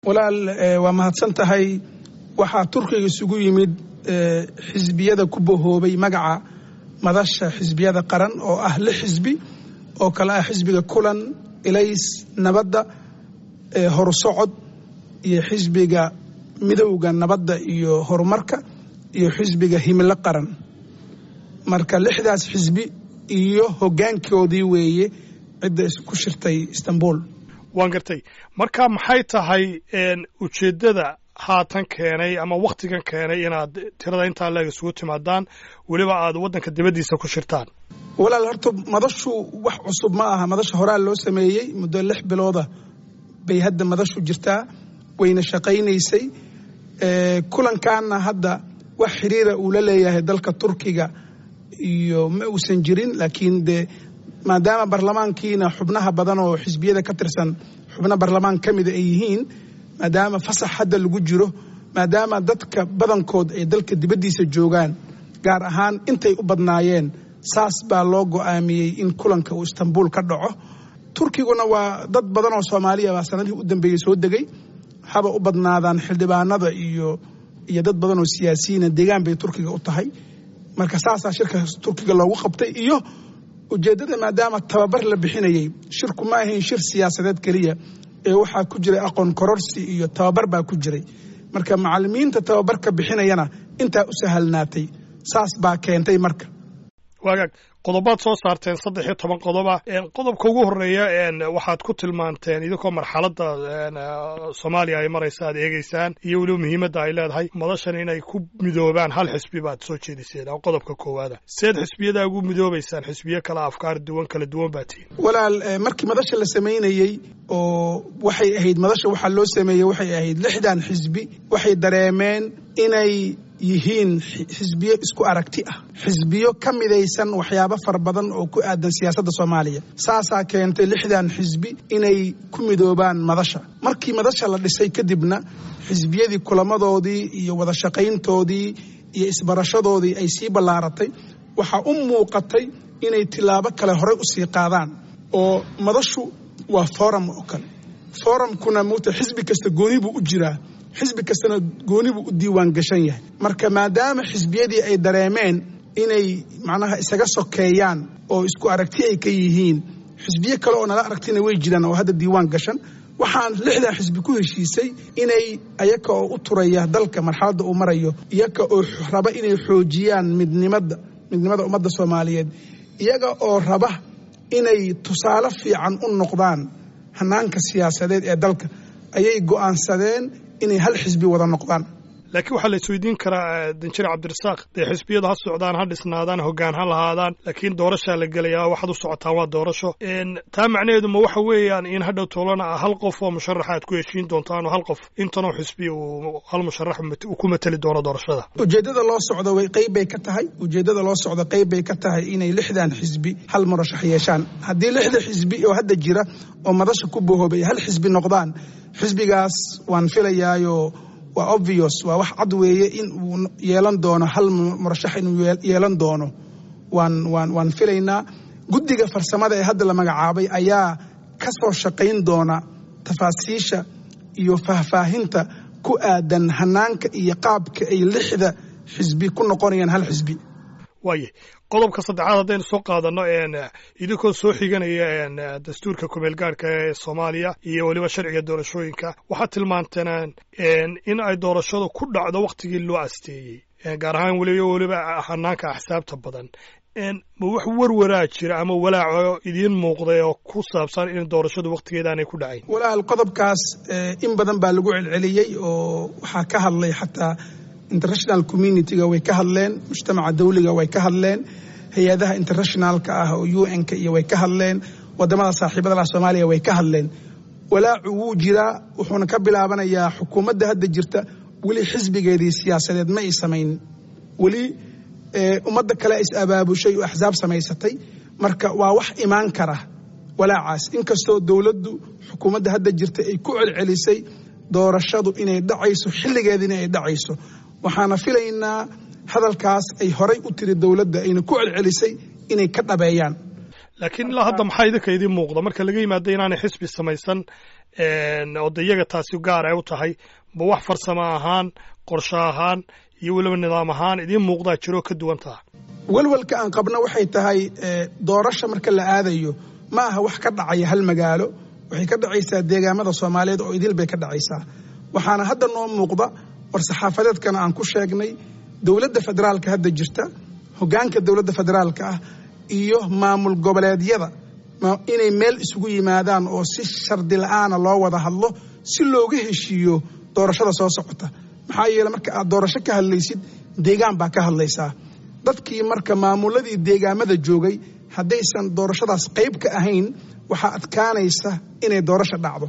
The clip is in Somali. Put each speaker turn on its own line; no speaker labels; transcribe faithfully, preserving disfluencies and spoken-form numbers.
walaal waa mahadsan tahay waxa Turkiga isugu yimid xisbiyada ku bohoobay magaca madasha xisbiyada qaran oo ah lix xisbi oo kala ah xisbiga kulan ilays nabadda horsocod iyo xisbiga midowga nabadda iyo horumarka iyo xisbiga himilo qaran marka lixdaas xisbi iyo hoggaankoodii weeye cidda isku shirtay Istanbul
waan gartay marka maxay tahay een ujeedada haatan keenay ama waqtigan keenay inaad tirada inta la isugu timaadaan waliba aad wadanka dibadiisa ku shirtaan
walaal horta madashu wax cusub ma aha madasha hore loo sameeyay muddo lix bilooda bay hadda madashu jirtaa wayna shaqaynaysay ee kulankaana hadda wax xiriira uu la leeyahay dalka Turkiga iyo ma uusan jirin laakiin de maadaama barlamaankiina xubnaha badan oo xisbiyada ka tirsan xubnaha barlamaan kamid ay yihiin maadaama fasax hadda lagu jiro maadaama dadka badankood ay dalka dibadiisa joogaan gaar ahaan intay u badnaayeen saas baa loo go'aamiyay in kulanka uu Istanbul ka dhaco Turkiguna waa dad badan oo Soomaaliya ah sanadii u dambeeyay soo degay haba u badnaadaan xildhibaanada iyo iyo dad badan oo siyaasiyiin deegaan bay Turkiga u tahay marka saasa shirka Turkiga loogu qabtay iyo ujeedada maadaama tababar la bixinayay shirku ma ahayn shir siyaasadeed kaliya ee waxa ku jiray aqoon kororsi iyo tababar baa ku jiray marka macallimiinta tababarka bixinayana inta u sahalnaatay saas baa keentay marka
wagaag qodobaad soo saarteen saddex iyo toban qodoba een qodobka ugu horeeya een waxaad ku tilmaanteen idinko marxaladda een Soomaaliya ay marayso aad eegaysaan iyo waliba muhiimadda ay leedahay madashan inay ku midoobaan hal xisbi baad soo jeediseen oo qodobka koowaad seed xisbiyada ugu midoobaysaan xisbiyo kala afkaar duwan kala duwan baatiin
walaal markii madasha la sameeyay oo waxay ahayd madasha waxa loo sameeyay waxay ahayd lixdan xisbi waxay dareemeen inay yihiin xisbiyo isku aragti ah xisbiyo kamidaysan waxyaabo far badan oo ku aadan siyaasadda Soomaaliya saasa keentay lixdan xisbi inay ku midoobaan madasha markii madasha la dhisay kadibna xisbiyadii kulamadoodii iyo wada shaqayntoodii iyo isbarashadoodii ay sii balaaratay waxa u muuqatay inay tilaabo kale hore u sii qaadaan oo madashu waa forum oo kale forumkuna muuta xisbi kasta gooni buu u jiraa xisbi kastana gooni buu u diiwaan gashan yahay marka maadaama xisbiyadii ay dareemeen inay macnaha isaga sokeeyaan oo isku aragti ay ka yihiin xisbiyo kale oo nala aragtina way jiraan oo hadda diiwaan gashan waxaan lixdan xisbi ku heshiisay inay ayaka oo u turaya dalka marxaladda uu marayo iyaka oo raba inay xoojiyaan midnimada midnimada ummadda Soomaaliyeed iyaga oo raba inay tusaale fiican u noqdaan hanaanka siyaasadeed ee dalka ayay go'aansadeen inay hal xisbi wada noqdaan
laakiin waxa la isweydiin karaa danjir Cabdirasaaq de xisbiyada ha socdaan ha dhisnaadaan hoggaan ha lahaadaan laakiin doorasho la galayaa waxaad u socotaan waa doorasho een taa macnaheedu ma waxa weeyaan in hadhow toolana hal qof oo musharax aad ku heshiin doontaan oo hal qof intanoo xisbi uu hal musharax uu ku matali doono doorashada
ujeedada loo socdo way qayb bay ka tahay ujeedada loo socdo qayb bay ka tahay inay lixdan xisbi hal murashax yeeshaan haddii lixda xisbi oo hadda jira oo madasha ku bohoobay hal xisbi noqdaan xisbigaas waan filayaayo waa obvious waa wax cad weeye in uu yeelan doono hal murashax inuu yeelan doono waan waan waan filaynaa guddiga farsamada ee hadda la magacaabay ayaa ka soo shaqayn doona tafaasiisha iyo faahfaahinta ku aadan hanaanka iyo qaabka ay lixda xisbi ku noqonayaan hal xisbi
waaye qodobka saddexaad haddaynu soo qaadano een idinkoo soo xiganaya een dastuurka kumeel gaarka ee Soomaaliya iyo waliba sharciga doorashooyinka waxaa tilmaanteen een in ay doorashadu ku dhacdo waqtigii loo asteeyay gaar ahaan waliba waliba hanaanka axsaabta badan een ma wax warwaraa jira ama walaaco idin muuqday oo ku saabsan in doorashadu waqtigeeda aanay ku dhacayn
walaal qodobkaas in badan baa lagu celceliyay oo waxa ka hadlay xataa international community-ga way ka hadleen mujtamaca dawliga way ka hadleen hay'adaha internationalka ah oo U N-ka iyo way ka hadleen wadamada saaxiibada la Soomaaliya way ka hadleen walaacu wuu jiraa wuxuuna ka bilaabanayaa xukuumadda hadda jirta wali xisbigeedii siyaasadeed ma ay samayn wali ummadda kale is abaabushay oo axsaab samaysatay marka waa wax imaan kara walaacaas inkastoo dawladdu xukuumadda hadda jirta ay ku celcelisay doorashadu inay dhacayso xilligeedina ay dhacayso waxaana filaynaa hadalkaas ay horay u tiri dawladda ayna ku celcelisay inay ka dhabeeyaan
laakiin ilaa hadda maxaa idinka idiin muuqda marka laga yimaado inaanay xisbi samaysan oo de iyaga taasi gaar ay u tahay ba wax farsamo ahaan qorshe ahaan iyo weliba nidaam ahaan idiin muuqdaa jiroo ka duwan taha
walwalka aan qabno waxay tahay doorasho marka la aadayo ma aha wax ka dhacaya hal magaalo waxay ka dhacaysaa deegaamada Soomaaliyeed oo idil bay ka dhacaysaa waxaana hadda noo muuqda war saxaafadeedkana aan ku sheegnay dawladda federaalka hadda jirta hoggaanka dawladda federaalka ah iyo maamul goboleedyada inay meel isugu yimaadaan oo si shardi la'aan loo wada hadlo si looga heshiiyo doorashada soo socota maxaa yeelay marka aad doorasho ka hadlaysid deegaan baa ka hadlaysaa dadkii marka maamuladii deegaamada joogay haddaysan doorashadaas qayb ka ahayn waxaa adkaanaysa inay doorasho dhacdo